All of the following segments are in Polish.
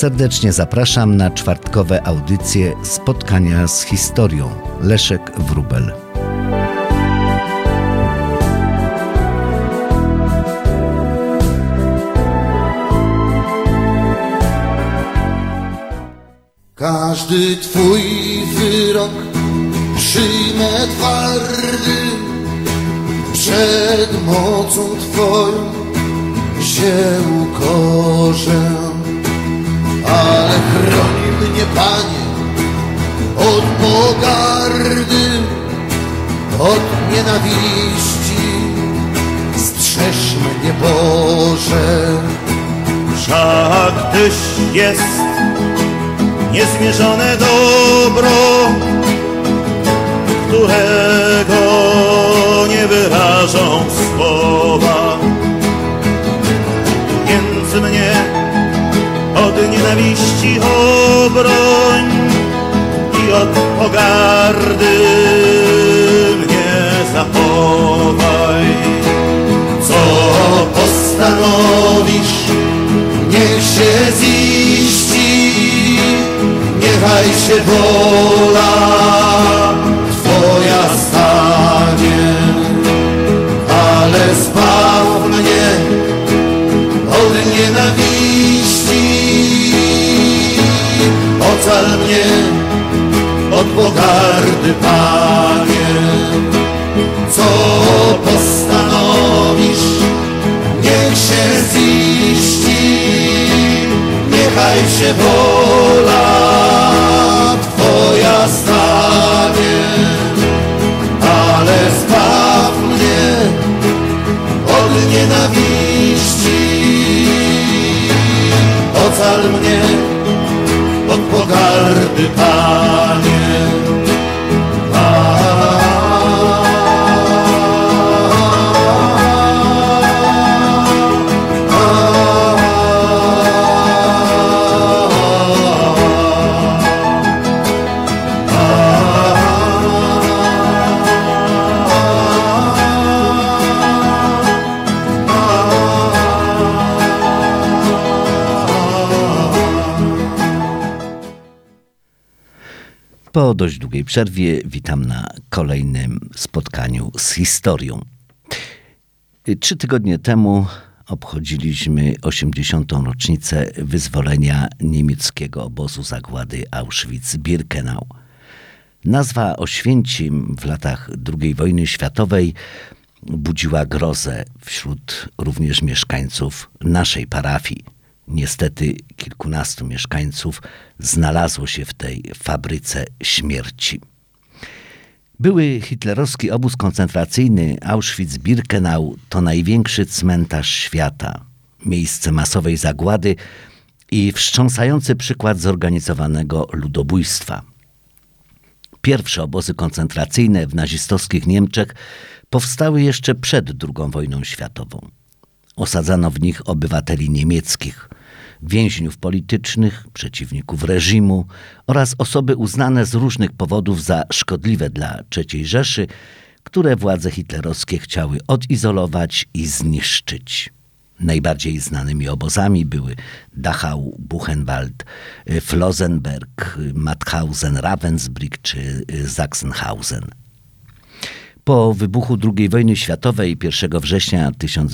Serdecznie zapraszam na czwartkowe audycje Spotkania z historią. Leszek Wróbel. Każdy Twój wyrok przyjmę twardy, przed mocą Twoją się ukorzę. Ale chroni mnie, Panie, od pogardy, od nienawiści, strzeż mnie, Boże. Wszak Tyś jest niezmierzone dobro, którego nie wyrażą słowa. Więc mnie od nienawiści obroń i od pogardy mnie zachowaj. Co postanowisz, niech się ziści, niechaj się wola Twoja stanie, ale zbaw mnie od nienawiści, ocal mnie od pogardy, Panie. Co postanowisz, niech się ziści, niechaj się wola Twoja stanie, ale zbaw mnie od nienawiści, ocal mnie od pogardy, Panie. Po dość długiej przerwie witam na kolejnym spotkaniu z historią. 3 tygodnie temu obchodziliśmy 80. rocznicę wyzwolenia niemieckiego obozu zagłady Auschwitz-Birkenau. Nazwa Oświęcim w latach II wojny światowej budziła grozę wśród również mieszkańców naszej parafii. Niestety kilkunastu mieszkańców znalazło się w tej fabryce śmierci. Były hitlerowski obóz koncentracyjny Auschwitz-Birkenau to największy cmentarz świata, miejsce masowej zagłady i wstrząsający przykład zorganizowanego ludobójstwa. Pierwsze obozy koncentracyjne w nazistowskich Niemczech powstały jeszcze przed II wojną światową. Osadzano w nich obywateli niemieckich, więźniów politycznych, przeciwników reżimu oraz osoby uznane z różnych powodów za szkodliwe dla III Rzeszy, które władze hitlerowskie chciały odizolować i zniszczyć. Najbardziej znanymi obozami były Dachau, Buchenwald, Flossenberg, Mauthausen, Ravensbrück czy Sachsenhausen. Po wybuchu II wojny światowej 1 września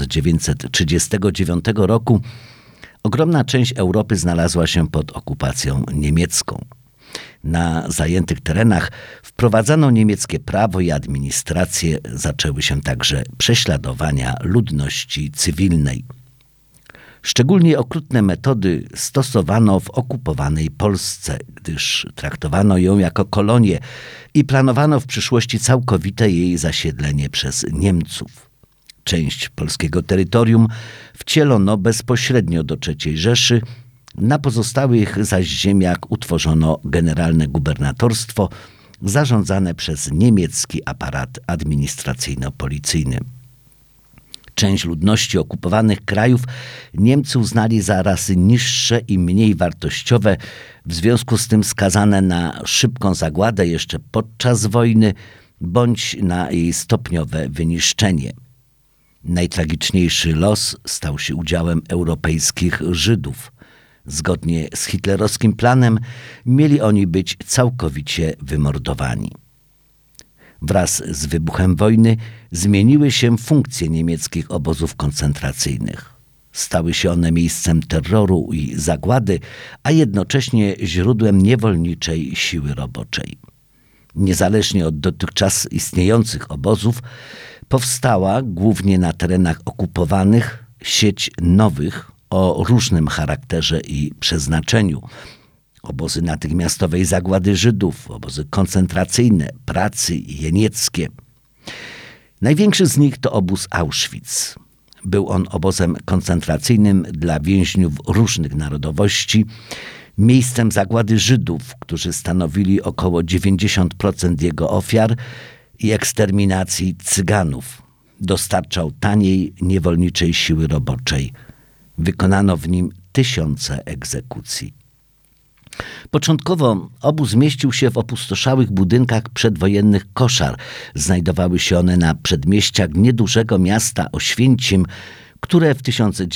1939 roku ogromna część Europy znalazła się pod okupacją niemiecką. Na zajętych terenach wprowadzano niemieckie prawo i administrację, zaczęły się także prześladowania ludności cywilnej. Szczególnie okrutne metody stosowano w okupowanej Polsce, gdyż traktowano ją jako kolonię i planowano w przyszłości całkowite jej zasiedlenie przez Niemców. Część polskiego terytorium wcielono bezpośrednio do III Rzeszy, na pozostałych zaś ziemiach utworzono generalne gubernatorstwo zarządzane przez niemiecki aparat administracyjno-policyjny. Część ludności okupowanych krajów Niemcy uznali za rasy niższe i mniej wartościowe, w związku z tym skazane na szybką zagładę jeszcze podczas wojny bądź na jej stopniowe wyniszczenie. Najtragiczniejszy los stał się udziałem europejskich Żydów. Zgodnie z hitlerowskim planem mieli oni być całkowicie wymordowani. Wraz z wybuchem wojny zmieniły się funkcje niemieckich obozów koncentracyjnych. Stały się one miejscem terroru i zagłady, a jednocześnie źródłem niewolniczej siły roboczej. Niezależnie od dotychczas istniejących obozów, powstała głównie na terenach okupowanych sieć nowych o różnym charakterze i przeznaczeniu. Obozy natychmiastowej zagłady Żydów, obozy koncentracyjne, pracy jenieckie. Największy z nich to obóz Auschwitz. Był on obozem koncentracyjnym dla więźniów różnych narodowości, miejscem zagłady Żydów, którzy stanowili około 90% jego ofiar, i eksterminacji Cyganów. Dostarczał taniej, niewolniczej siły roboczej. Wykonano w nim tysiące egzekucji. Początkowo obóz mieścił się w opustoszałych budynkach przedwojennych koszar. Znajdowały się one na przedmieściach niedużego miasta Oświęcim, które w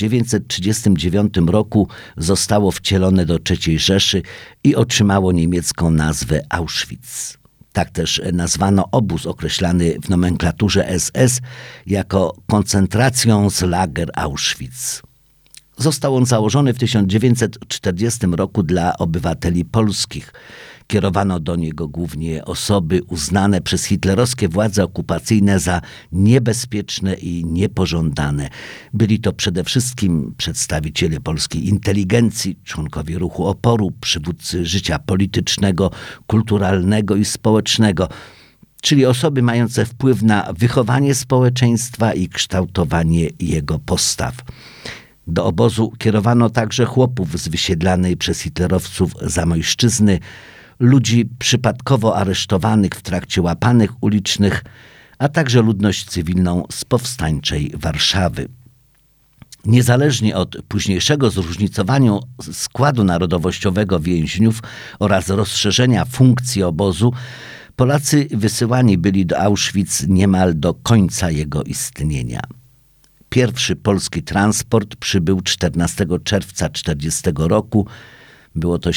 1939 roku zostało wcielone do III Rzeszy i otrzymało niemiecką nazwę Auschwitz. Tak też nazwano obóz określany w nomenklaturze SS jako Konzentrationslager Auschwitz. Został on założony w 1940 roku dla obywateli polskich. Kierowano do niego głównie osoby uznane przez hitlerowskie władze okupacyjne za niebezpieczne i niepożądane. Byli to przede wszystkim przedstawiciele polskiej inteligencji, członkowie ruchu oporu, przywódcy życia politycznego, kulturalnego i społecznego, czyli osoby mające wpływ na wychowanie społeczeństwa i kształtowanie jego postaw. Do obozu kierowano także chłopów z wysiedlanej przez hitlerowców Zamojszczyzny, ludzi przypadkowo aresztowanych w trakcie łapanek ulicznych, a także ludność cywilną z powstańczej Warszawy. Niezależnie od późniejszego zróżnicowania składu narodowościowego więźniów oraz rozszerzenia funkcji obozu, Polacy wysyłani byli do Auschwitz niemal do końca jego istnienia. Pierwszy polski transport przybył 14 czerwca 1940 roku. Było to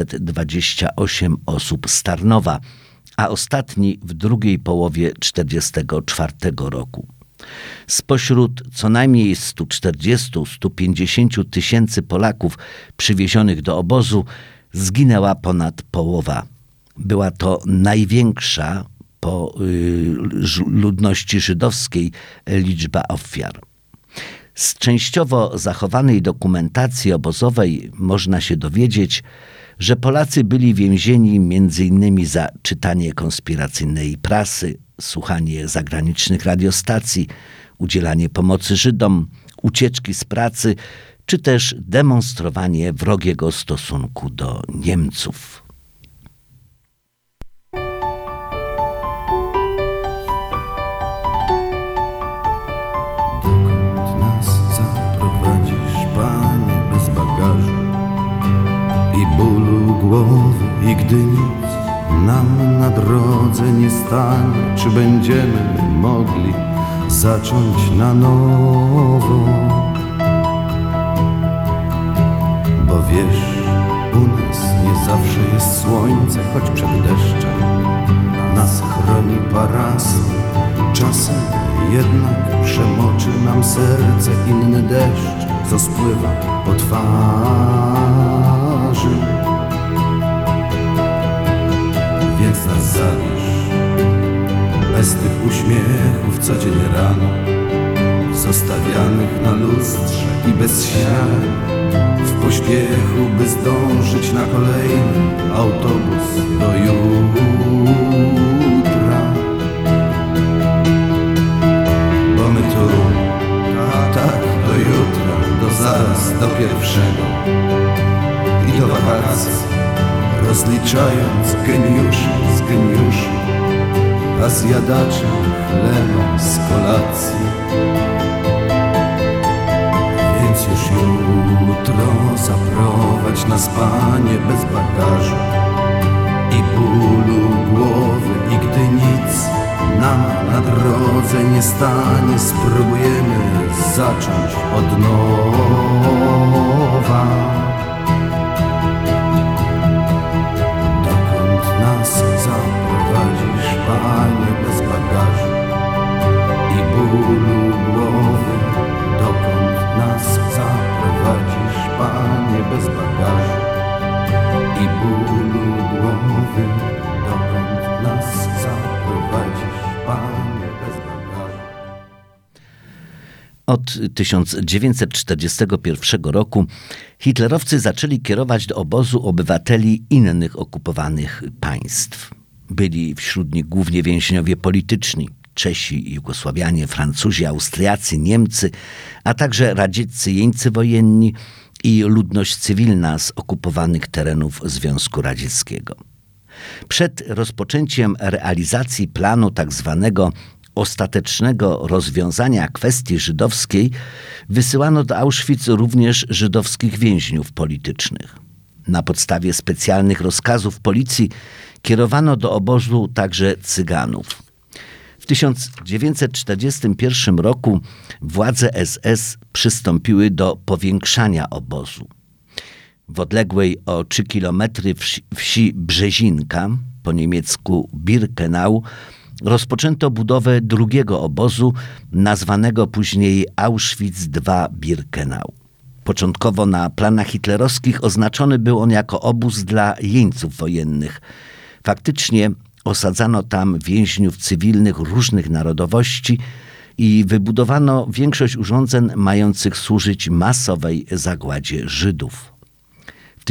728 osób z Tarnowa, a ostatni w drugiej połowie 1944 roku. Spośród co najmniej 140–150 tysięcy Polaków przywiezionych do obozu zginęła ponad połowa. Była to największa po ludności żydowskiej liczba ofiar. Z częściowo zachowanej dokumentacji obozowej można się dowiedzieć, że Polacy byli więzieni m.in. za czytanie konspiracyjnej prasy, słuchanie zagranicznych radiostacji, udzielanie pomocy Żydom, ucieczki z pracy, czy też demonstrowanie wrogiego stosunku do Niemców. I bólu głowy, i gdy nic nam na drodze nie stanie, czy będziemy mogli zacząć na nowo? Bo wiesz, u nas nie zawsze jest słońce, choć przed deszczem nas chroni parasol. Czasem jednak przemoczy nam serce inny deszcz, co spływa po twarzy. Więc nas zabierz bez tych uśmiechów co dzień rano, zostawianych na lustrze i bez siany, w pośpiechu, by zdążyć na kolejny autobus do jutra. Bo my tu, tak, do jutra, do zaraz, do pierwszego i do wakacji, rozliczając geniuszy z geniuszy, a zjadacze chleba z kolacji. Więc już jutro zaprowadź nas, Panie, bez bagażu i bólu głowy, i gdy nic nam na drodze nie stanie, spróbujemy zacząć od nowa. Od 1941 roku hitlerowcy zaczęli kierować do obozu obywateli innych okupowanych państw. Byli wśród nich głównie więźniowie polityczni, Czesi, Jugosławianie, Francuzi, Austriacy, Niemcy, a także radzieccy jeńcy wojenni i ludność cywilna z okupowanych terenów Związku Radzieckiego. Przed rozpoczęciem realizacji planu tzw. ostatecznego rozwiązania kwestii żydowskiej wysyłano do Auschwitz również żydowskich więźniów politycznych. Na podstawie specjalnych rozkazów policji kierowano do obozu także Cyganów. W 1941 roku władze SS przystąpiły do powiększania obozu. W odległej o 3 kilometry wsi Brzezinka, po niemiecku Birkenau, rozpoczęto budowę drugiego obozu, nazwanego później Auschwitz II Birkenau. Początkowo na planach hitlerowskich oznaczony był on jako obóz dla jeńców wojennych. Faktycznie osadzano tam więźniów cywilnych różnych narodowości i wybudowano większość urządzeń mających służyć masowej zagładzie Żydów. W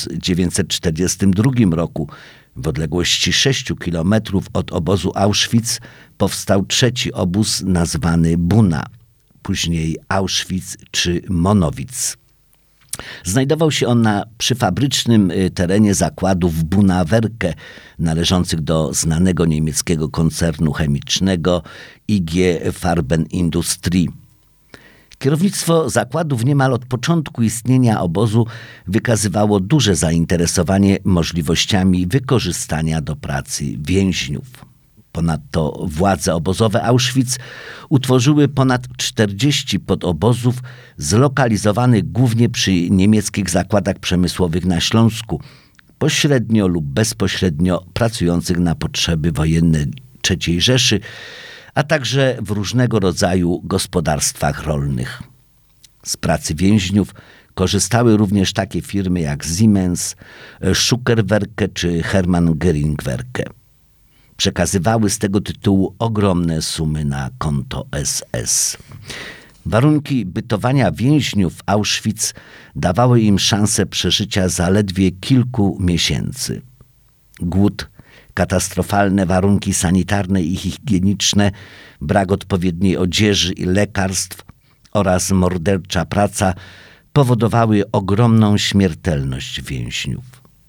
1942 roku w odległości 6 kilometrów od obozu Auschwitz powstał trzeci obóz nazwany Buna, później Auschwitz czy Monowitz. Znajdował się on na przyfabrycznym terenie zakładów Buna-Werke należących do znanego niemieckiego koncernu chemicznego IG Farbenindustrie. Kierownictwo zakładów niemal od początku istnienia obozu wykazywało duże zainteresowanie możliwościami wykorzystania do pracy więźniów. Ponadto władze obozowe Auschwitz utworzyły ponad 40 podobozów zlokalizowanych głównie przy niemieckich zakładach przemysłowych na Śląsku, pośrednio lub bezpośrednio pracujących na potrzeby wojenne III Rzeszy, a także w różnego rodzaju gospodarstwach rolnych. Z pracy więźniów korzystały również takie firmy jak Siemens, Schuckerwerke czy Hermann Göring-Werke. Przekazywały z tego tytułu ogromne sumy na konto SS. Warunki bytowania więźniów w Auschwitz dawały im szansę przeżycia zaledwie kilku miesięcy. Głód, katastrofalne warunki sanitarne i higieniczne, brak odpowiedniej odzieży i lekarstw oraz mordercza praca powodowały ogromną śmiertelność więźniów.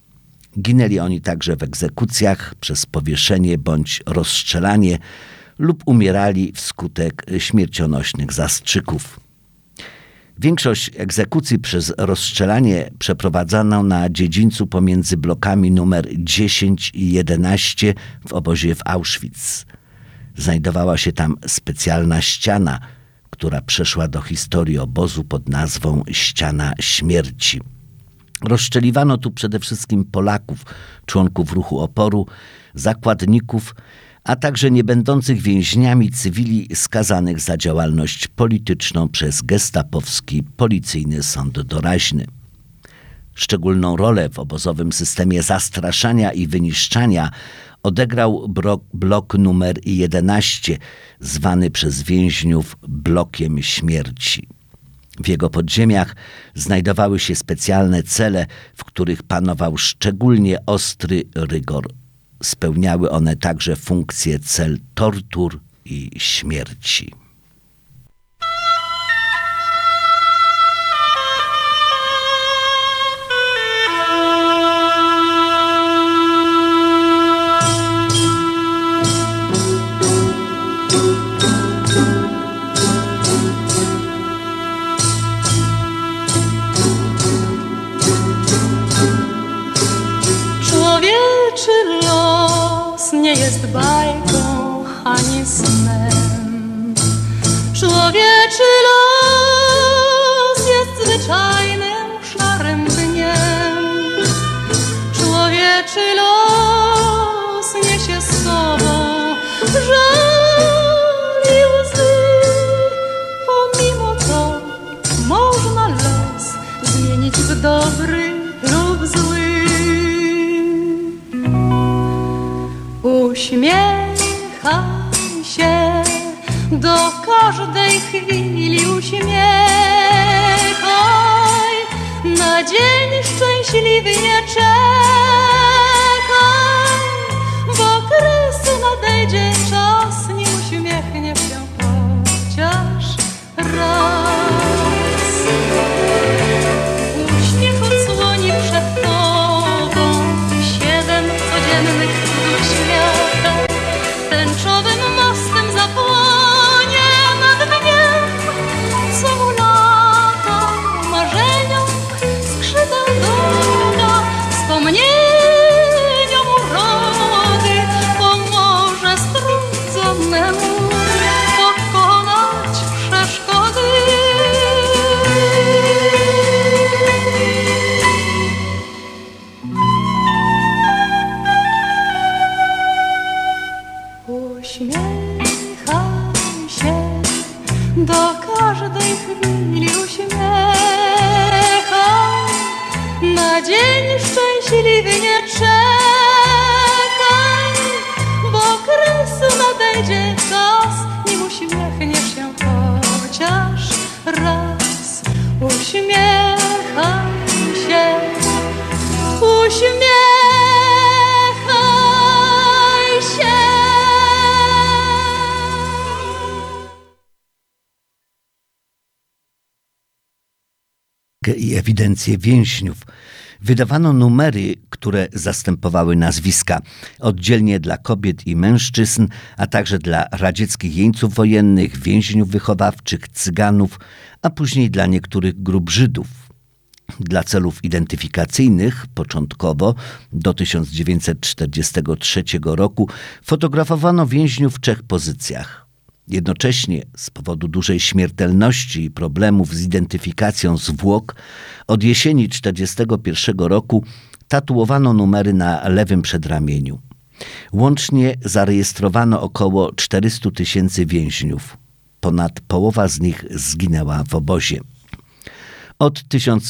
Ginęli oni także w egzekucjach przez powieszenie bądź rozstrzelanie lub umierali wskutek śmiercionośnych zastrzyków. Większość egzekucji przez rozstrzelanie przeprowadzano na dziedzińcu pomiędzy blokami numer 10 i 11 w obozie w Auschwitz. Znajdowała się tam specjalna ściana, która przeszła do historii obozu pod nazwą Ściana Śmierci. Rozstrzeliwano tu przede wszystkim Polaków, członków ruchu oporu, zakładników, a także niebędących więźniami cywili skazanych za działalność polityczną przez gestapowski policyjny sąd doraźny. Szczególną rolę w obozowym systemie zastraszania i wyniszczania odegrał blok numer 11, zwany przez więźniów blokiem śmierci. W jego podziemiach znajdowały się specjalne cele, w których panował szczególnie ostry rygor. Spełniały one także funkcje cel tortur i śmierci. Nie jest bajką ani snem. Człowieczy los jest zwyczajnym szarym dniem. Człowieczy los niesie z sobą żal i łzy. Pomimo to można los zmienić w dobry lub zły. Uśmiechaj się do każdej chwili. uśmiechaj, na dzień szczęśliwy nie czekaj, bo kres nadejdzie czas, nim uśmiechnie się chociaż raz. Uśmiech odsłoni przed tobą 7 codziennych cudów świata, tęczowym mostem zapłonie nad dniem, co mu lata marzeniom skrzydeł doda, wspomnieniom urody pomoże strudzonemu pokonać przeszkody. Uśmiechaj się, do każdej chwili uśmiechaj, na dzień szczęśliwy nie czekaj, bo kresu nadejdzie czas, nim uśmiechnie się chociaż raz. Uśmiechaj się, uśmiechaj się. I ewidencję więźniów. Wydawano numery, które zastępowały nazwiska, oddzielnie dla kobiet i mężczyzn, a także dla radzieckich jeńców wojennych, więźniów wychowawczych, Cyganów, a później dla niektórych grup Żydów. Dla celów identyfikacyjnych początkowo do 1943 roku fotografowano więźniów w 3 pozycjach. Jednocześnie z powodu dużej śmiertelności i problemów z identyfikacją zwłok od jesieni 1941 roku tatuowano numery na lewym przedramieniu. Łącznie zarejestrowano około 400 000 więźniów. Ponad połowa z nich zginęła w obozie. Od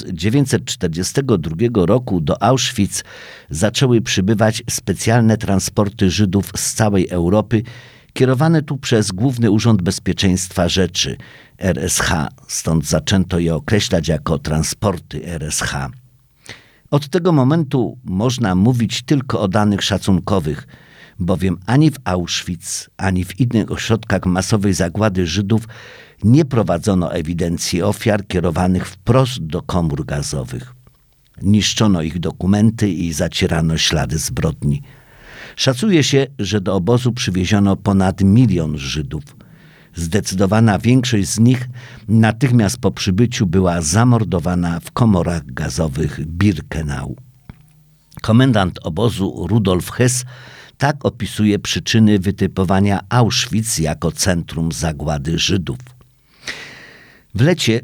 1942 roku do Auschwitz zaczęły przybywać specjalne transporty Żydów z całej Europy, kierowane tu przez Główny Urząd Bezpieczeństwa Rzeczy, RSH, stąd zaczęto je określać jako transporty RSH. Od tego momentu można mówić tylko o danych szacunkowych, bowiem ani w Auschwitz, ani w innych ośrodkach masowej zagłady Żydów nie prowadzono ewidencji ofiar kierowanych wprost do komór gazowych. Niszczono ich dokumenty i zacierano ślady zbrodni. Szacuje się, że do obozu przywieziono ponad 1 000 000 Żydów. Zdecydowana większość z nich natychmiast po przybyciu była zamordowana w komorach gazowych Birkenau. Komendant obozu Rudolf Hess tak opisuje przyczyny wytypowania Auschwitz jako centrum zagłady Żydów. W lecie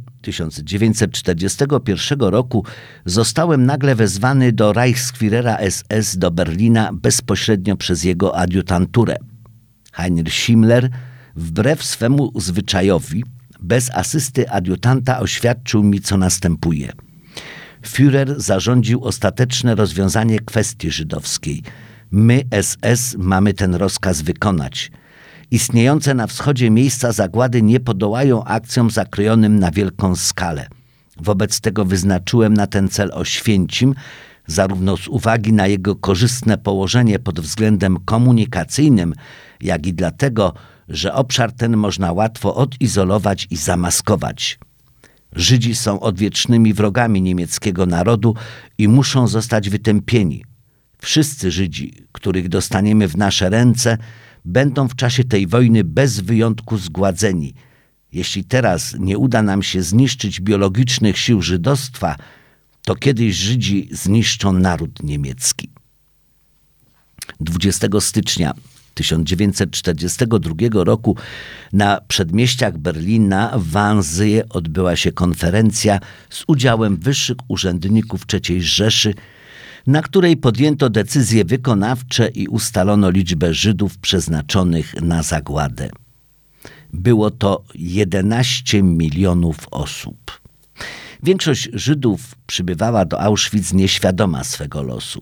1941 roku zostałem nagle wezwany do Reichsführera SS do Berlina bezpośrednio przez jego adiutanturę. Heinrich Himmler, wbrew swemu zwyczajowi, bez asysty adiutanta oświadczył mi, co następuje. Führer zarządził ostateczne rozwiązanie kwestii żydowskiej. My, SS, mamy ten rozkaz wykonać. Istniejące na wschodzie miejsca zagłady nie podołają akcjom zakrojonym na wielką skalę. Wobec tego wyznaczyłem na ten cel Oświęcim, zarówno z uwagi na jego korzystne położenie pod względem komunikacyjnym, jak i dlatego, że obszar ten można łatwo odizolować i zamaskować. Żydzi są odwiecznymi wrogami niemieckiego narodu i muszą zostać wytępieni. Wszyscy Żydzi, których dostaniemy w nasze ręce, będą w czasie tej wojny bez wyjątku zgładzeni. Jeśli teraz nie uda nam się zniszczyć biologicznych sił żydostwa, to kiedyś Żydzi zniszczą naród niemiecki. 20 stycznia 1942 roku na przedmieściach Berlina w Wannsee odbyła się konferencja z udziałem wyższych urzędników III Rzeszy, na której podjęto decyzje wykonawcze i ustalono liczbę Żydów przeznaczonych na zagładę. Było to 11 milionów osób. Większość Żydów przybywała do Auschwitz nieświadoma swego losu.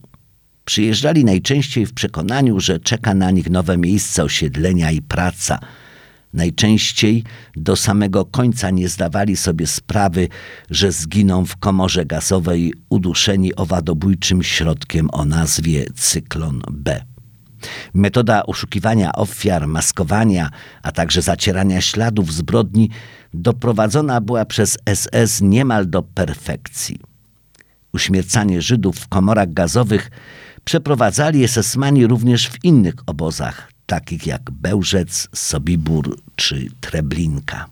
Przyjeżdżali najczęściej w przekonaniu, że czeka na nich nowe miejsce osiedlenia i praca. Najczęściej do samego końca nie zdawali sobie sprawy, że zginą w komorze gazowej uduszeni owadobójczym środkiem o nazwie cyklon B. Metoda oszukiwania ofiar, maskowania, a także zacierania śladów zbrodni doprowadzona była przez SS niemal do perfekcji. Uśmiercanie Żydów w komorach gazowych przeprowadzali SS-mani również w innych obozach, takich jak Bełżec, Sobibór czy Treblinka.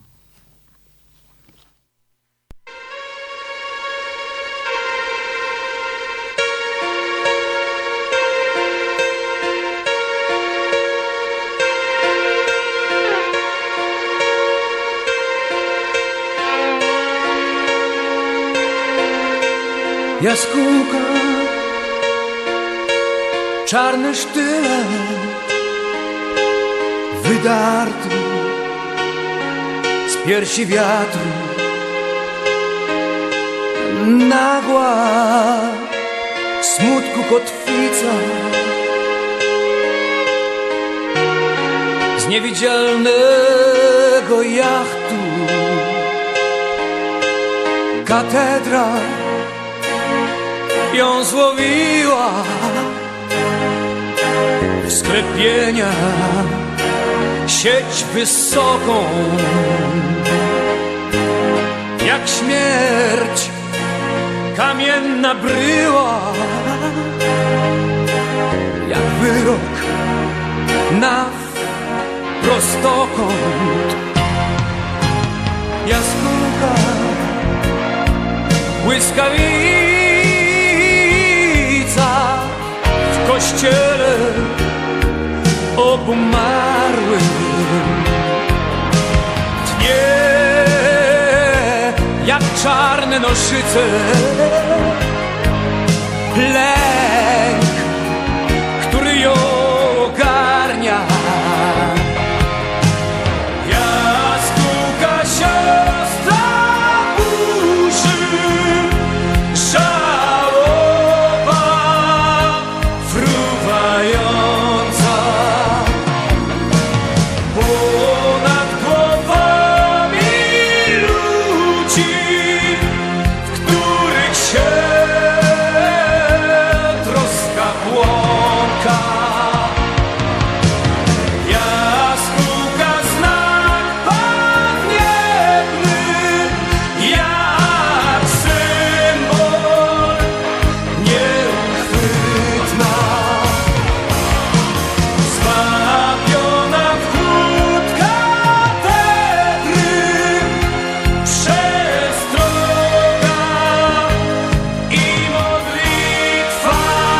Jaskółka, czarny sztylet, wydarty z piersi wiatru, nagła smutku kotwica, z niewidzialnego jachtu katedra ją złowiła w sklepienia sieć wysoką, jak śmierć kamienna bryła, jak wyrok na prostokąt. Jaskółka, błyskawica w kościele obumarłym tnie jak czarne noszyce. Lęk, który ją ogarnia. Jaskółka, siostra burzy, żałoba fruwająca ponad głowami ludzi, w których się troska błąka. Jaskółka, znak pamiętny, jak symbol nieuchwytna, zwabiona w chłód katedry, przestroga i modlitwa.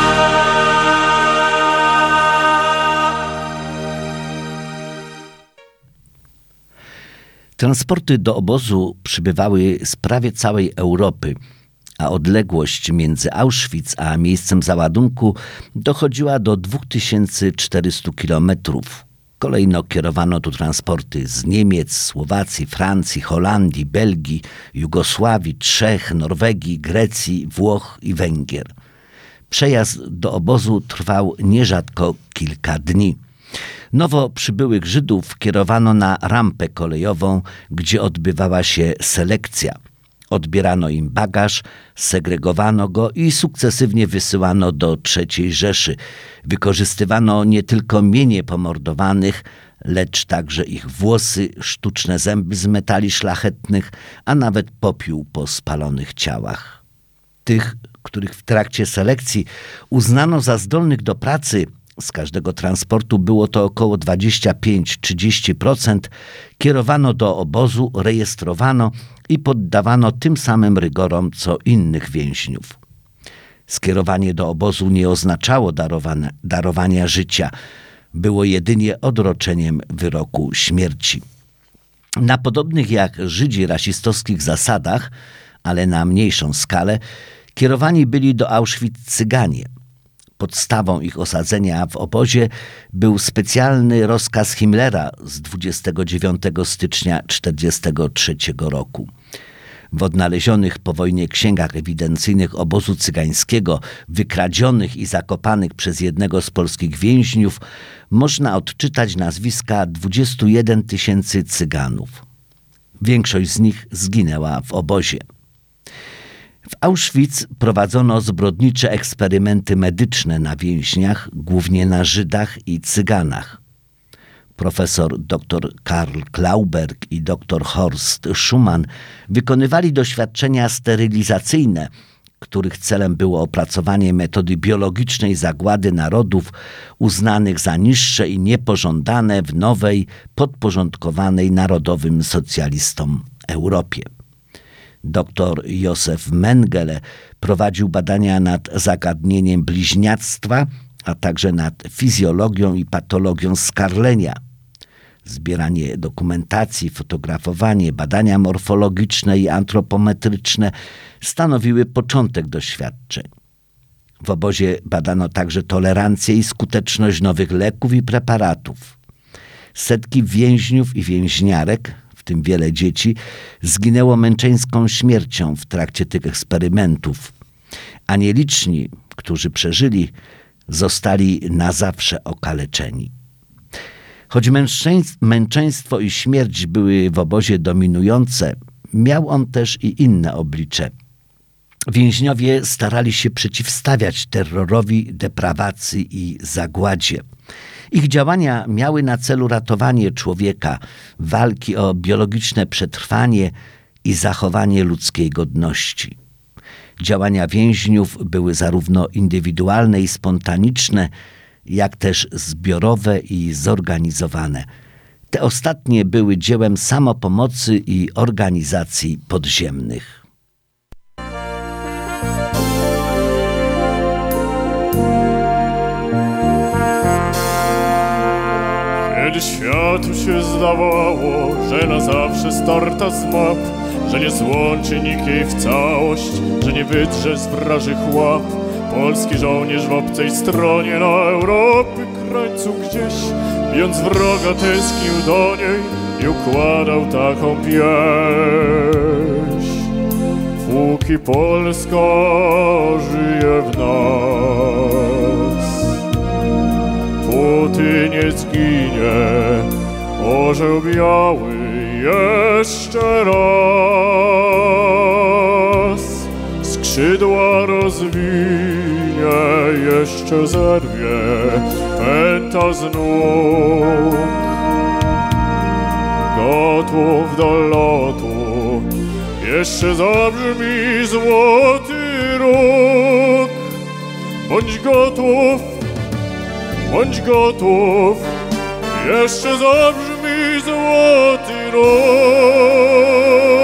Transporty do obozu przybywały z prawie całej Europy, a odległość między Auschwitz a miejscem załadunku dochodziła do 2400 kilometrów. Kolejno kierowano tu transporty z Niemiec, Słowacji, Francji, Holandii, Belgii, Jugosławii, Czech, Norwegii, Grecji, Włoch i Węgier. Przejazd do obozu trwał nierzadko kilka dni. Nowo przybyłych Żydów kierowano na rampę kolejową, gdzie odbywała się selekcja. Odbierano im bagaż, segregowano go i sukcesywnie wysyłano do III Rzeszy. Wykorzystywano nie tylko mienie pomordowanych, lecz także ich włosy, sztuczne zęby z metali szlachetnych, a nawet popiół po spalonych ciałach. Tych, których w trakcie selekcji uznano za zdolnych do pracy, z każdego transportu było to około 25-30%, kierowano do obozu, rejestrowano i poddawano tym samym rygorom co innych więźniów. Skierowanie do obozu nie oznaczało darowania życia, było jedynie odroczeniem wyroku śmierci. Na podobnych jak Żydzi rasistowskich zasadach, ale na mniejszą skalę, kierowani byli do Auschwitz Cyganie. Podstawą ich osadzenia w obozie był specjalny rozkaz Himmlera z 29 stycznia 1943 roku. W odnalezionych po wojnie księgach ewidencyjnych obozu cygańskiego, wykradzionych i zakopanych przez jednego z polskich więźniów, można odczytać nazwiska 21 000 Cyganów. Większość z nich zginęła w obozie. W Auschwitz prowadzono zbrodnicze eksperymenty medyczne na więźniach, głównie na Żydach i Cyganach. Profesor dr Karl Klauberg i dr Horst Schumann wykonywali doświadczenia sterylizacyjne, których celem było opracowanie metody biologicznej zagłady narodów uznanych za niższe i niepożądane w nowej, podporządkowanej narodowym socjalistom Europie. Dr Józef Mengele prowadził badania nad zagadnieniem bliźniactwa, a także nad fizjologią i patologią skarlenia. Zbieranie dokumentacji, fotografowanie, badania morfologiczne i antropometryczne stanowiły początek doświadczeń. W obozie badano także tolerancję i skuteczność nowych leków i preparatów. Setki więźniów i więźniarek, w tym wiele dzieci, zginęło męczeńską śmiercią w trakcie tych eksperymentów, a nieliczni, którzy przeżyli, zostali na zawsze okaleczeni. Choć męczeństwo i śmierć były w obozie dominujące, miał on też i inne oblicze. Więźniowie starali się przeciwstawiać terrorowi, deprawacji i zagładzie. Ich działania miały na celu ratowanie człowieka, walki o biologiczne przetrwanie i zachowanie ludzkiej godności. Działania więźniów były zarówno indywidualne i spontaniczne, jak też zbiorowe i zorganizowane. Te ostatnie były dziełem samopomocy i organizacji podziemnych. Kiedy światu się zdawało, że na zawsze starta z map, że nie złączy nikt jej w całość, że nie wydrze z wrażych łap, polski żołnierz w obcej stronie na Europy krańcu gdzieś, bijąc wroga, tęsknił do niej i układał taką pieśń. Póki Polska żyje w nas, póty nie zginie orzeł biały jeszcze raz. Skrzydła rozwinie, jeszcze zerwie pęta z nóg. Gotów do lotu, jeszcze zabrzmi złoty róg. Bądź gotów, jeszcze zabrzmi złoty róg.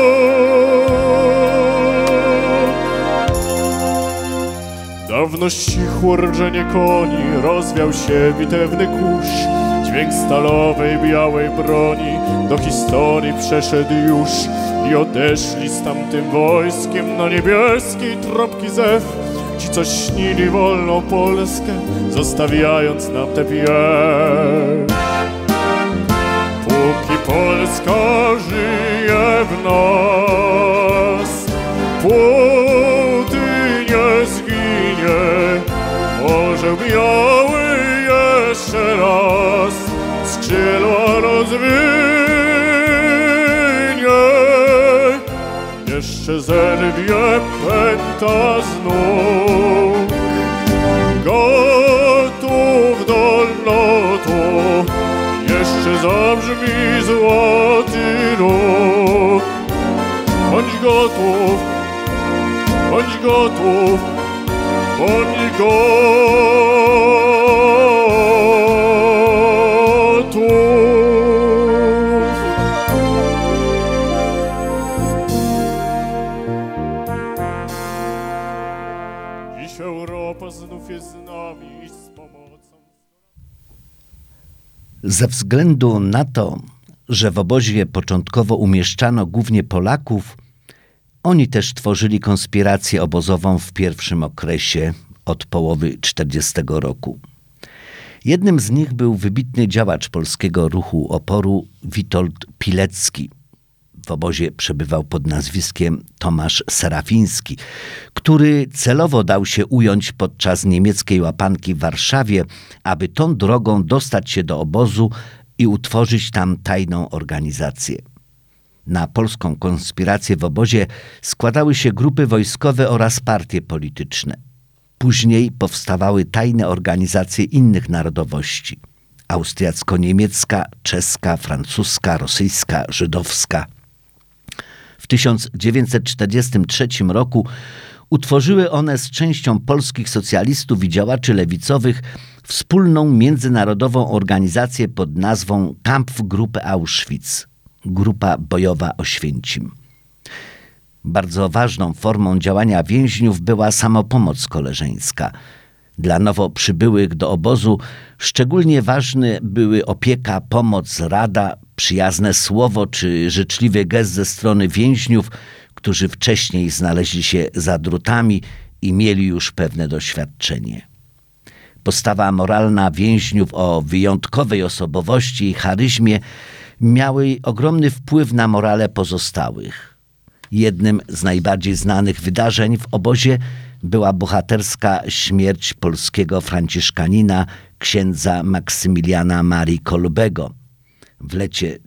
Dawno cichło rżenie koni, rozwiał się bitewny kurz. Dźwięk stalowej, białej broni do historii przeszedł już i odeszli z tamtym wojskiem na niebieskiej tropki zew. Ci, co śnili wolną Polskę, zostawiając nam tę pieśń. Póki Polska żyje w nas, póty nie zginie orzeł biały jeszcze raz. Skrzydła rozwinie, jeszcze zerwie pęta z nóg. Gotów do lotu, jeszcze zabrzmi złoty róg. Bądź gotów, bądź gotów, bądź gotów. Dziś Europa znów jest z nami i z pomocą. Ze względu na to, że w obozie początkowo umieszczano głównie Polaków, oni też tworzyli konspirację obozową w pierwszym okresie od połowy 1940 roku. Jednym z nich był wybitny działacz polskiego ruchu oporu Witold Pilecki. W obozie przebywał pod nazwiskiem Tomasz Serafiński, który celowo dał się ująć podczas niemieckiej łapanki w Warszawie, aby tą drogą dostać się do obozu i utworzyć tam tajną organizację. Na polską konspirację w obozie składały się grupy wojskowe oraz partie polityczne. Później powstawały tajne organizacje innych narodowości: austriacko-niemiecka, czeska, francuska, rosyjska, żydowska. W 1943 roku utworzyły one z częścią polskich socjalistów i działaczy lewicowych wspólną międzynarodową organizację pod nazwą Kampfgruppe Auschwitz, Grupa Bojowa Oświęcim. Bardzo ważną formą działania więźniów była samopomoc koleżeńska. Dla nowo przybyłych do obozu szczególnie ważne były opieka, pomoc, rada, przyjazne słowo czy życzliwy gest ze strony więźniów, którzy wcześniej znaleźli się za drutami i mieli już pewne doświadczenie. Postawa moralna więźniów o wyjątkowej osobowości i charyzmie miały ogromny wpływ na morale pozostałych. Jednym z najbardziej znanych wydarzeń w obozie była bohaterska śmierć polskiego franciszkanina księdza Maksymiliana Marii Kolbego. W lecie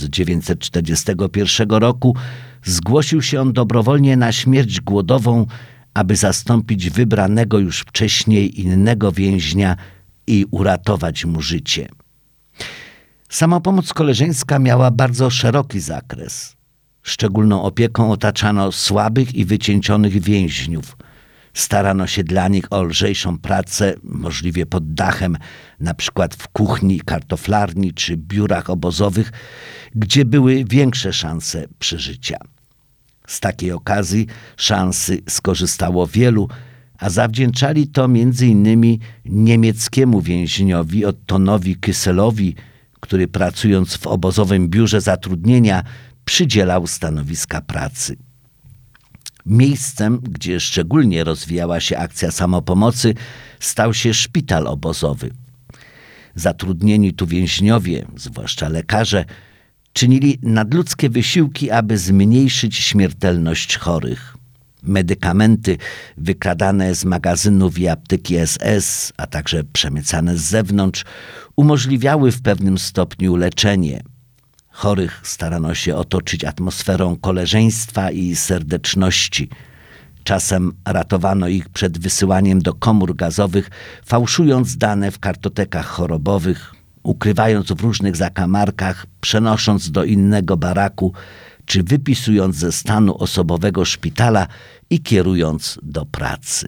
1941 roku zgłosił się on dobrowolnie na śmierć głodową, aby zastąpić wybranego już wcześniej innego więźnia i uratować mu życie. Samopomoc koleżeńska miała bardzo szeroki zakres. Szczególną opieką otaczano słabych i wycieńczonych więźniów. Starano się dla nich o lżejszą pracę, możliwie pod dachem, na przykład w kuchni, kartoflarni czy biurach obozowych, gdzie były większe szanse przeżycia. Z takiej okazji szansy skorzystało wielu, a zawdzięczali to m.in. niemieckiemu więźniowi Ottonowi Kyselowi, który pracując w obozowym biurze zatrudnienia przydzielał stanowiska pracy. Miejscem, gdzie szczególnie rozwijała się akcja samopomocy, stał się szpital obozowy. Zatrudnieni tu więźniowie, zwłaszcza lekarze, czynili nadludzkie wysiłki, aby zmniejszyć śmiertelność chorych. Medykamenty wykradane z magazynów i apteki SS, a także przemycane z zewnątrz, umożliwiały w pewnym stopniu leczenie. Chorych starano się otoczyć atmosferą koleżeństwa i serdeczności. Czasem ratowano ich przed wysyłaniem do komór gazowych, fałszując dane w kartotekach chorobowych, ukrywając w różnych zakamarkach, przenosząc do innego baraku, czy wypisując ze stanu osobowego szpitala i kierując do pracy.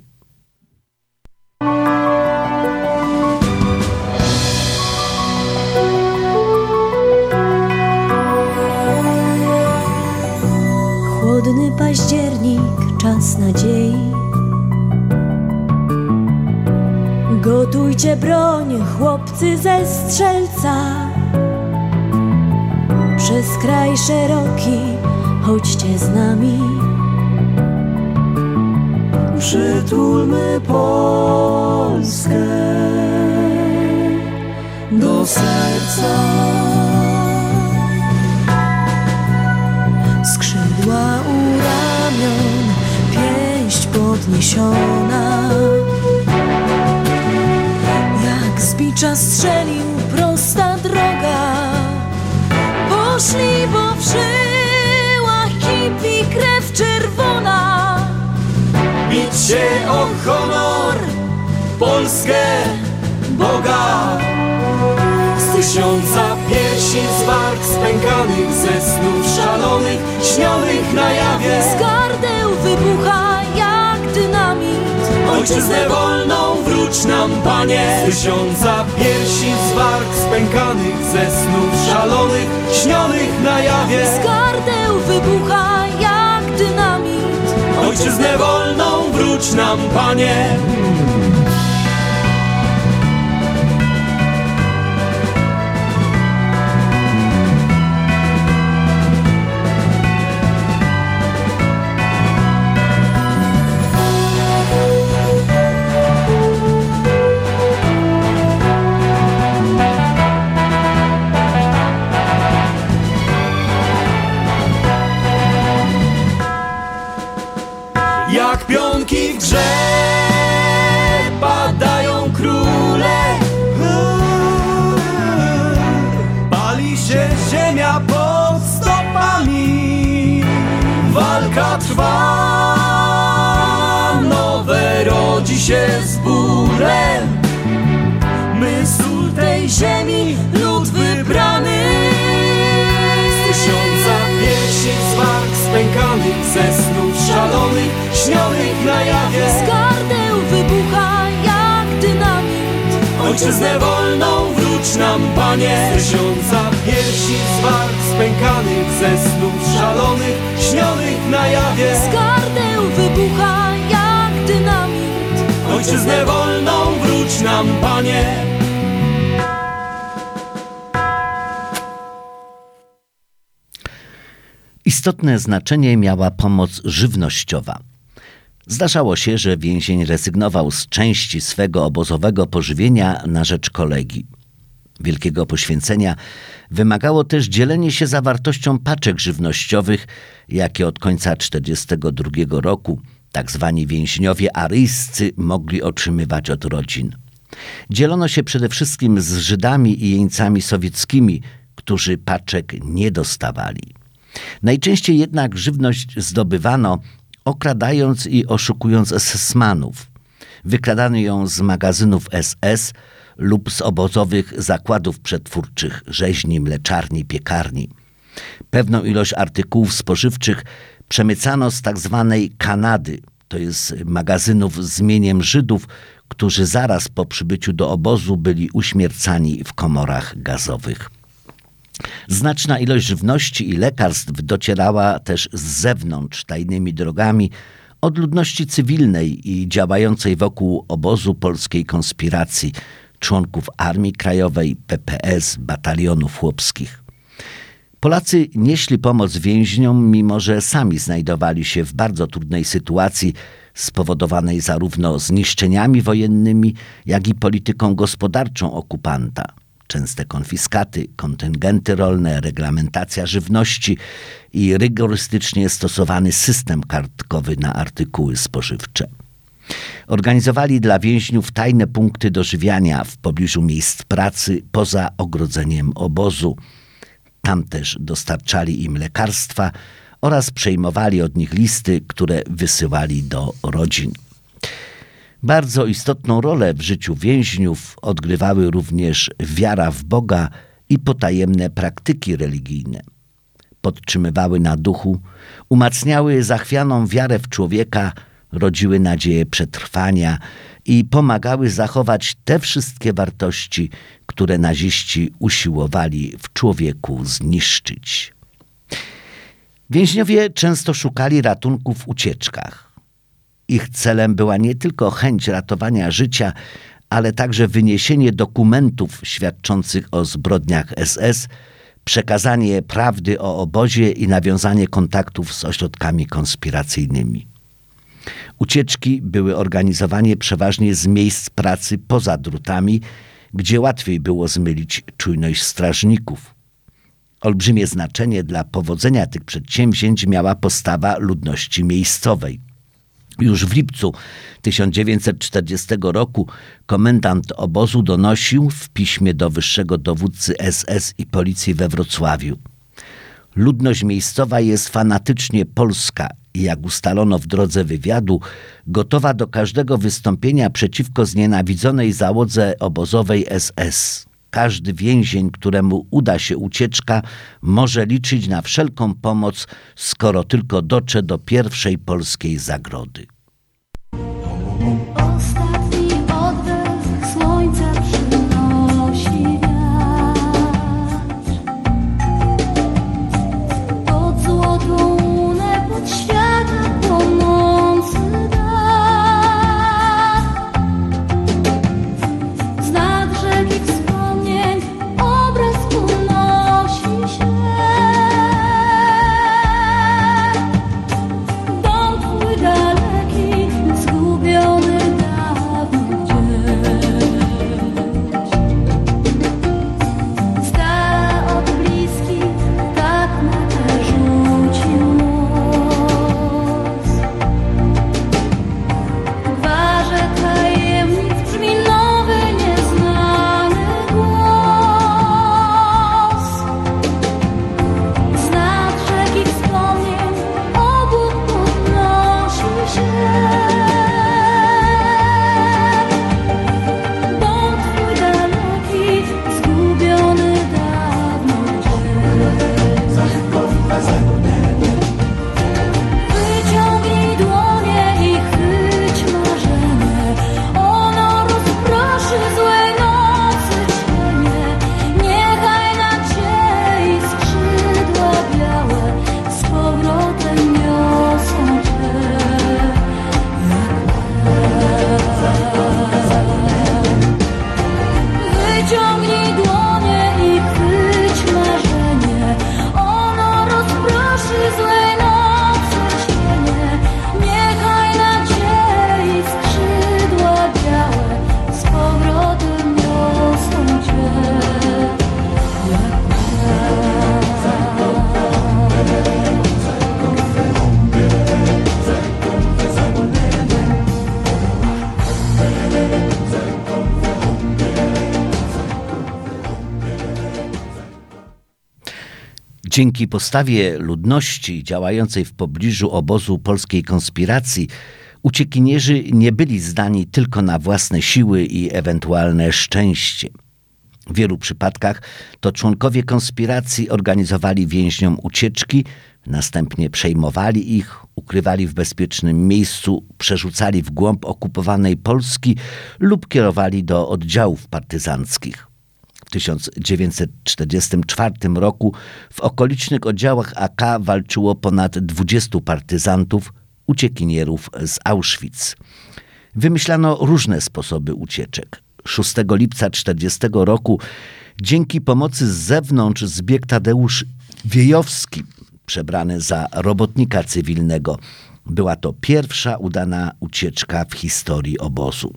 Chłodny październik, czas nadziei. Gotujcie broń, chłopcy ze Strzelca. Przez kraj szeroki chodźcie z nami. Przytulmy Polskę do serca. Skrzydła u ramion, pięść podniesiona. Jak z bicza strzelił prosta droga. Poszli, bo w żyłach kipi krew czerwona. Bić się o honor, Polskę, Boga. Z tysiąca piersi, z warg spękanych, ze snów szalonych, śnionych na jawie. Z gardeł wybucha jak dynamit. Ojczyznę wolną wróć nam, Panie. Z tysiąca piersi, z warg spękanych, ze snów szalonych, śnionych na jawie. Z gardeł wybucha jak dynamit. Ojczyznę wolną wróć nam, Panie. Jak pionki w grze padają króle. Pali się ziemia pod stopami. Walka trwa, nowe rodzi się z bólem. My sól tej ziemi, lud wybrany. Z tysiąca piersi zwarg spękanych, ze snów szalonych, śnionych na jawie. Z gardeł wybucha jak dynamit. Ojczyznę wolną wróć nam, Panie. Z tysiąca piersi zwarg spękanych, ze snów szalonych, śnionych na jawie. Z gardeł wybucha jak dynamit. Ojczyznę wolną wróć nam, Panie. Istotne znaczenie miała pomoc żywnościowa. Zdarzało się, że więzień rezygnował z części swego obozowego pożywienia na rzecz kolegi. Wielkiego poświęcenia wymagało też dzielenie się zawartością paczek żywnościowych, jakie od końca 1942 roku tak zwani więźniowie aryjscy mogli otrzymywać od rodzin. Dzielono się przede wszystkim z Żydami i jeńcami sowieckimi, którzy paczek nie dostawali. Najczęściej jednak żywność zdobywano, okradając i oszukując SS-manów. Wykradano ją z magazynów SS lub z obozowych zakładów przetwórczych, rzeźni, mleczarni, piekarni. Pewną ilość artykułów spożywczych przemycano z tak zwanej Kanady, to jest magazynów z mieniem Żydów, którzy zaraz po przybyciu do obozu byli uśmiercani w komorach gazowych. Znaczna ilość żywności i lekarstw docierała też z zewnątrz tajnymi drogami od ludności cywilnej i działającej wokół obozu polskiej konspiracji, członków Armii Krajowej, PPS, batalionów chłopskich. Polacy nieśli pomoc więźniom, mimo że sami znajdowali się w bardzo trudnej sytuacji spowodowanej zarówno zniszczeniami wojennymi, jak i polityką gospodarczą okupanta. Częste konfiskaty, kontyngenty rolne, reglamentacja żywności i rygorystycznie stosowany system kartkowy na artykuły spożywcze. Organizowali dla więźniów tajne punkty dożywiania w pobliżu miejsc pracy poza ogrodzeniem obozu. Tam też dostarczali im lekarstwa oraz przejmowali od nich listy, które wysyłali do rodzin. Bardzo istotną rolę w życiu więźniów odgrywały również wiara w Boga i potajemne praktyki religijne. Podtrzymywały na duchu, umacniały zachwianą wiarę w człowieka, rodziły nadzieję przetrwania i pomagały zachować te wszystkie wartości, które naziści usiłowali w człowieku zniszczyć. Więźniowie często szukali ratunku w ucieczkach. Ich celem była nie tylko chęć ratowania życia, ale także wyniesienie dokumentów świadczących o zbrodniach SS, przekazanie prawdy o obozie i nawiązanie kontaktów z ośrodkami konspiracyjnymi. Ucieczki były organizowane przeważnie z miejsc pracy poza drutami, gdzie łatwiej było zmylić czujność strażników. Olbrzymie znaczenie dla powodzenia tych przedsięwzięć miała postawa ludności miejscowej. Już w lipcu 1940 roku komendant obozu donosił w piśmie do wyższego dowódcy SS i policji we Wrocławiu: ludność miejscowa jest fanatycznie polska i, jak ustalono w drodze wywiadu, gotowa do każdego wystąpienia przeciwko znienawidzonej załodze obozowej SS. Każdy więzień, któremu uda się ucieczka, może liczyć na wszelką pomoc, skoro tylko dotrze do pierwszej polskiej zagrody. Ostatni oddech słońca przynosi wiatr. Pod złotą łunę, pod świata płonący dach. Z nad rzeki wspomnień obraz unosi się. Dom twój daleki Dzięki postawie ludności działającej w pobliżu obozu polskiej konspiracji uciekinierzy nie byli zdani tylko na własne siły i ewentualne szczęście. W wielu przypadkach to członkowie konspiracji organizowali więźniom ucieczki, następnie przejmowali ich, ukrywali w bezpiecznym miejscu, przerzucali w głąb okupowanej Polski lub kierowali do oddziałów partyzanckich. W 1944 roku w okolicznych oddziałach AK walczyło ponad 20 partyzantów, uciekinierów z Auschwitz. Wymyślano różne sposoby ucieczek. 6 lipca 1940 roku dzięki pomocy z zewnątrz zbiegł Tadeusz Wiejowski, przebrany za robotnika cywilnego. Była to pierwsza udana ucieczka w historii obozu.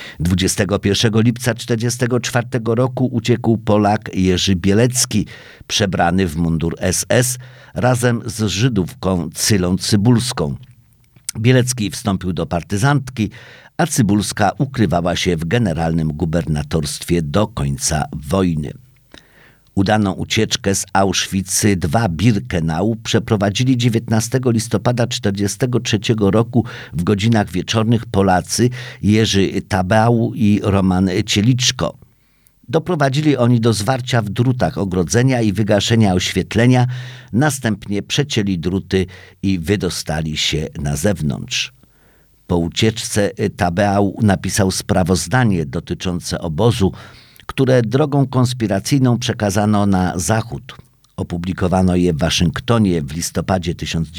21 lipca 1944 roku uciekł Polak Jerzy Bielecki, przebrany w mundur SS, razem z Żydówką Cylą Cybulską. Bielecki wstąpił do partyzantki, a Cybulska ukrywała się w generalnym gubernatorstwie do końca wojny. Udaną ucieczkę z Auschwitz-II-Birkenau przeprowadzili 19 listopada 1943 roku w godzinach wieczornych Polacy Jerzy Tabeau i Roman Cieliczko. Doprowadzili oni do zwarcia w drutach ogrodzenia i wygaszenia oświetlenia, następnie przecięli druty i wydostali się na zewnątrz. Po ucieczce Tabeau napisał sprawozdanie dotyczące obozu, które drogą konspiracyjną przekazano na Zachód. Opublikowano je w Waszyngtonie w listopadzie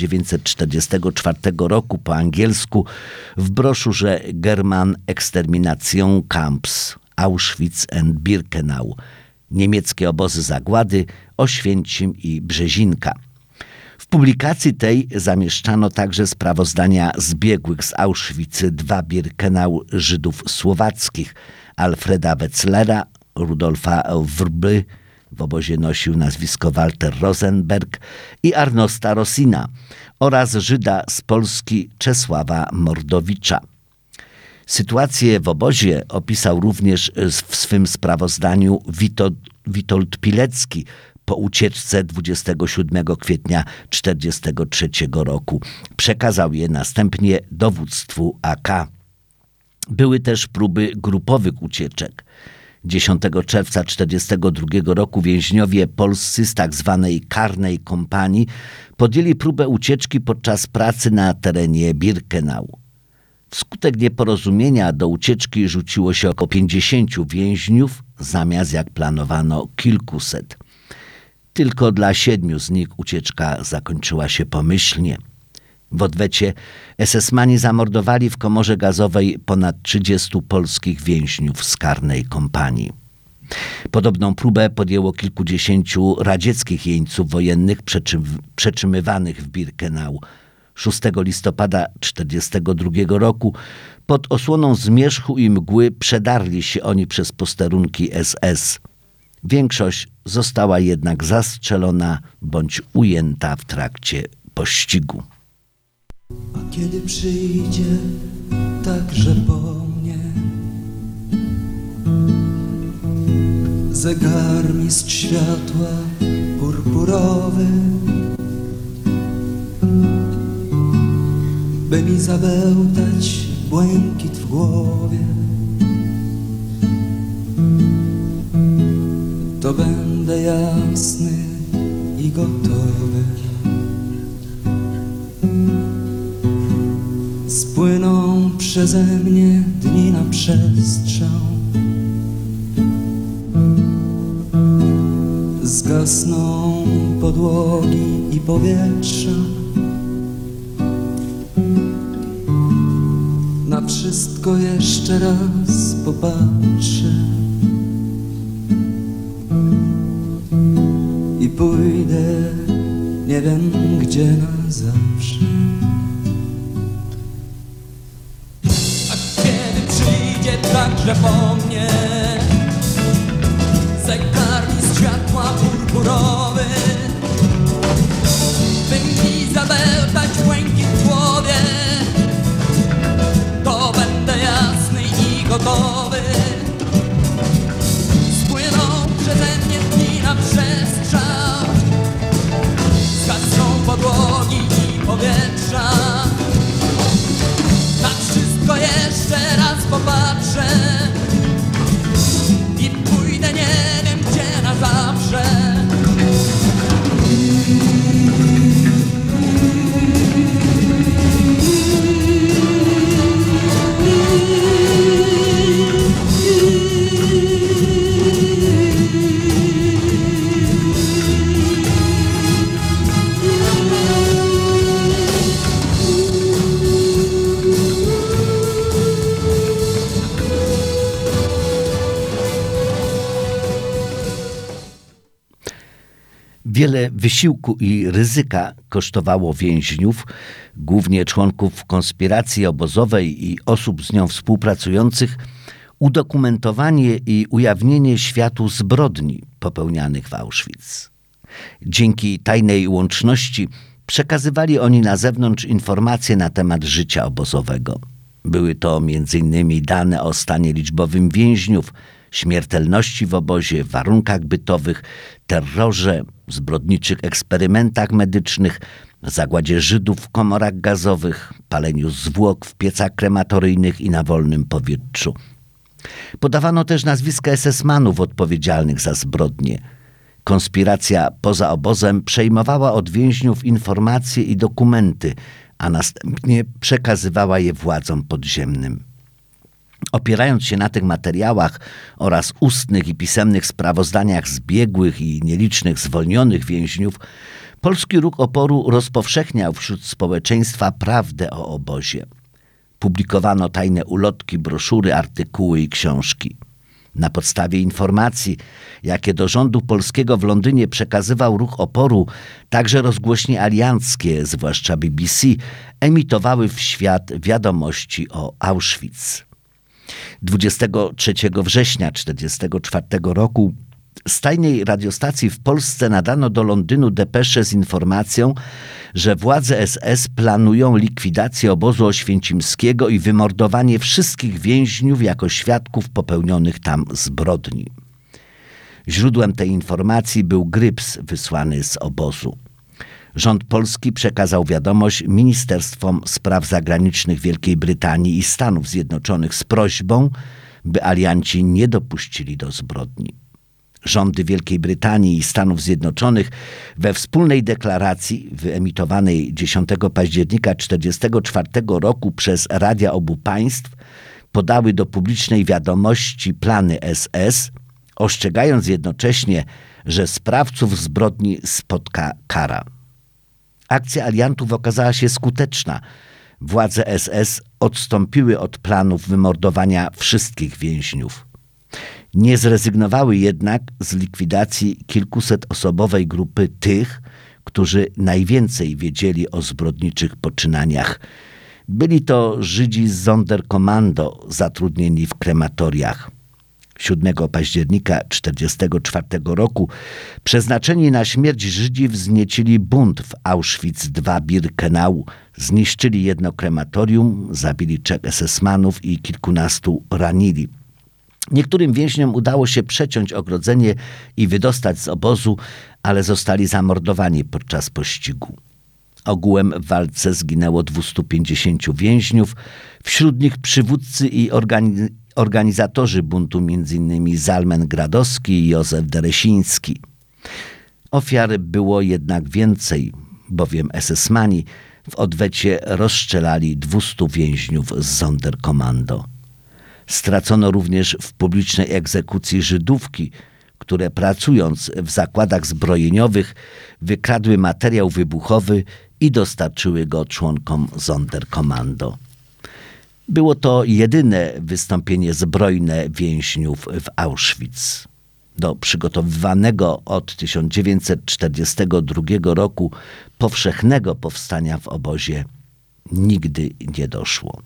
1944 roku po angielsku w broszurze German Extermination Camps Auschwitz and Birkenau, niemieckie obozy zagłady, Oświęcim i Brzezinka. W publikacji tej zamieszczano także sprawozdania zbiegłych z Auschwitz-II-Birkenau Żydów słowackich, Alfreda Wetzlera, Rudolfa Wrby, w obozie nosił nazwisko Walter Rosenberg, i Arnosta Rosina oraz Żyda z Polski Czesława Mordowicza. Sytuację w obozie opisał również w swym sprawozdaniu Witold Pilecki po ucieczce 27 kwietnia 1943 roku. Przekazał je następnie dowództwu AK. Były też próby grupowych ucieczek. 10 czerwca 1942 roku więźniowie polscy z tzw. karnej kompanii podjęli próbę ucieczki podczas pracy na terenie Birkenau. Wskutek nieporozumienia do ucieczki rzuciło się około 50 więźniów, zamiast jak planowano kilkuset. Tylko dla 7 z nich ucieczka zakończyła się pomyślnie. W odwecie SS-mani zamordowali w komorze gazowej ponad 30 polskich więźniów z karnej kompanii. Podobną próbę podjęło kilkudziesięciu radzieckich jeńców wojennych przetrzymywanych w Birkenau. 6 listopada 1942 roku pod osłoną zmierzchu i mgły przedarli się oni przez posterunki SS. Większość została jednak zastrzelona bądź ujęta w trakcie pościgu. A kiedy przyjdzie także po mnie zegarmistrz światła purpurowy, by mi zabełtać błękit w głowie, to będę jasny i gotowy. Spłyną przeze mnie dni na przestrzał, zgasną podłogi i powietrza. Na wszystko jeszcze raz popatrzę i pójdę nie wiem gdzie na zawsze. Także po mnie zegarmistrz światła purpurowy, by mi zabełtać błękit w głowie, to będę jasny i gotowy. Spłyną przeze mnie dni na przestrzał, zobaczę i pójdę nie wiem gdzie na zawsze. Wiele wysiłku i ryzyka kosztowało więźniów, głównie członków konspiracji obozowej i osób z nią współpracujących, udokumentowanie i ujawnienie światu zbrodni popełnianych w Auschwitz. Dzięki tajnej łączności przekazywali oni na zewnątrz informacje na temat życia obozowego. Były to m.in. dane o stanie liczbowym więźniów, śmiertelności w obozie, warunkach bytowych, terrorze, zbrodniczych eksperymentach medycznych, zagładzie Żydów w komorach gazowych, paleniu zwłok w piecach krematoryjnych i na wolnym powietrzu. Podawano też nazwiska SS-manów odpowiedzialnych za zbrodnie. Konspiracja poza obozem przejmowała od więźniów informacje i dokumenty, a następnie przekazywała je władzom podziemnym. Opierając się na tych materiałach oraz ustnych i pisemnych sprawozdaniach zbiegłych i nielicznych zwolnionych więźniów, polski ruch oporu rozpowszechniał wśród społeczeństwa prawdę o obozie. Publikowano tajne ulotki, broszury, artykuły i książki. Na podstawie informacji, jakie do rządu polskiego w Londynie przekazywał ruch oporu, także rozgłośnie alianckie, zwłaszcza BBC, emitowały w świat wiadomości o Auschwitz. 23 września 1944 roku z tajnej radiostacji w Polsce nadano do Londynu depeszę z informacją, że władze SS planują likwidację obozu oświęcimskiego i wymordowanie wszystkich więźniów jako świadków popełnionych tam zbrodni. Źródłem tej informacji był gryps wysłany z obozu. Rząd polski przekazał wiadomość Ministerstwom Spraw Zagranicznych Wielkiej Brytanii i Stanów Zjednoczonych z prośbą, by alianci nie dopuścili do zbrodni. Rządy Wielkiej Brytanii i Stanów Zjednoczonych we wspólnej deklaracji wyemitowanej 10 października 1944 roku przez radia obu państw podały do publicznej wiadomości plany SS, ostrzegając jednocześnie, że sprawców zbrodni spotka kara. Akcja aliantów okazała się skuteczna. Władze SS odstąpiły od planów wymordowania wszystkich więźniów. Nie zrezygnowały jednak z likwidacji kilkusetosobowej grupy tych, którzy najwięcej wiedzieli o zbrodniczych poczynaniach. Byli to Żydzi z Sonderkommando zatrudnieni w krematoriach. 7 października 1944 roku przeznaczeni na śmierć Żydzi wzniecili bunt w Auschwitz-II-Birkenau, zniszczyli jedno krematorium, zabili 3 SS-manów i kilkunastu ranili. Niektórym więźniom udało się przeciąć ogrodzenie i wydostać z obozu, ale zostali zamordowani podczas pościgu. Ogółem w walce zginęło 250 więźniów, wśród nich przywódcy i organizatorzy buntu, m.in. Zalmen Gradowski i Józef Deresiński. Ofiar było jednak więcej, bowiem SS-mani w odwecie rozstrzelali 200 więźniów z Sonderkommando. Stracono również w publicznej egzekucji Żydówki, które pracując w zakładach zbrojeniowych wykradły materiał wybuchowy i dostarczyły go członkom Sonderkommando. Było to jedyne wystąpienie zbrojne więźniów w Auschwitz. Do przygotowywanego od 1942 roku powszechnego powstania w obozie nigdy nie doszło.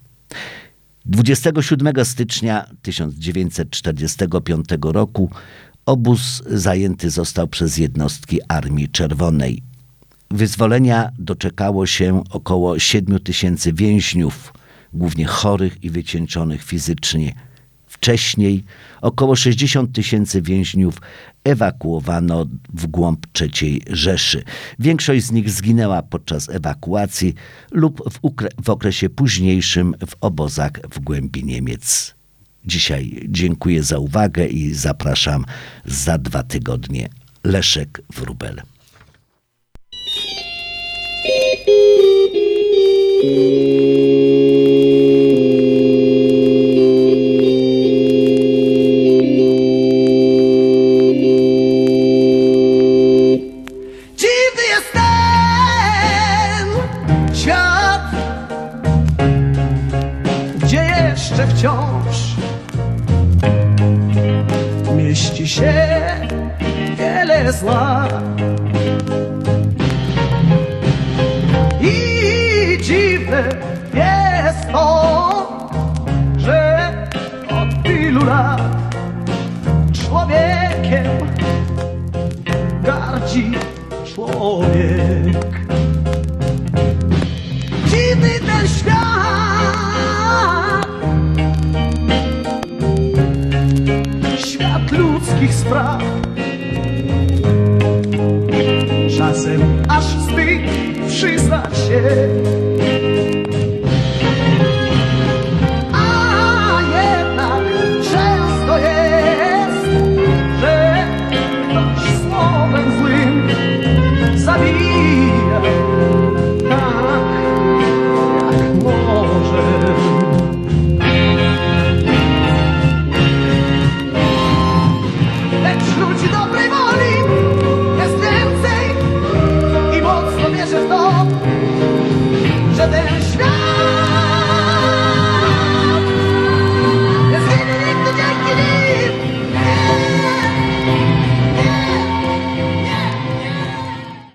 27 stycznia 1945 roku obóz zajęty został przez jednostki Armii Czerwonej. Wyzwolenia doczekało się około 7 000 więźniów, głównie chorych i wycieńczonych fizycznie. Wcześniej około 60 000 więźniów ewakuowano w głąb III Rzeszy. Większość z nich zginęła podczas ewakuacji lub w okresie późniejszym w obozach w głębi Niemiec. Dzisiaj dziękuję za uwagę i zapraszam za 2 tygodnie. Leszek Wróbel. Dziwny jest ten świat, gdzie jeszcze wciąż mieści się wiele zła. I dziwne jest to, że od tylu lat człowiekiem gardzi człowiek. Dziwny ten świat, świat ludzkich spraw. Czasem aż wstyd przyznać się,